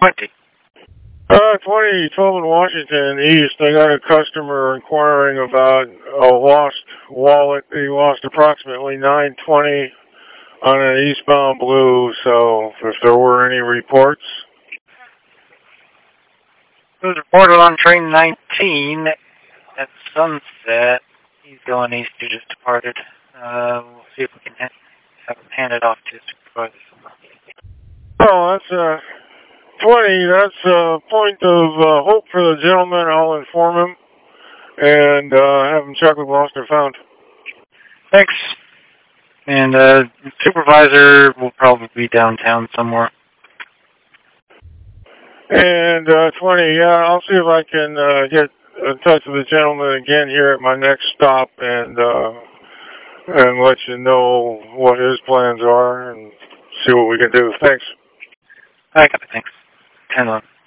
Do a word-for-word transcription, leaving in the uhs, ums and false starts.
twenty. Uh, twenty, twelve in Washington East. I got a customer inquiring about a lost wallet. He lost approximately nine twenty on an eastbound blue, so if there were any reports. It was reported on train nineteen at Sunset. He's going east, he just departed. Uh, we'll see if we can ha have him hand it off to his supervisor somewhere. Oh, that's uh, twenty. That's a point of uh, hope for the gentleman. I'll inform him and uh, have him check with lost or found. Thanks. And uh, supervisor will probably be downtown somewhere. And uh, twenty, yeah, I'll see if I can uh, get in touch with the gentleman again here at my next stop and uh, and let you know what his plans are and see what we can do. Thanks. I got it. Thanks. ten on.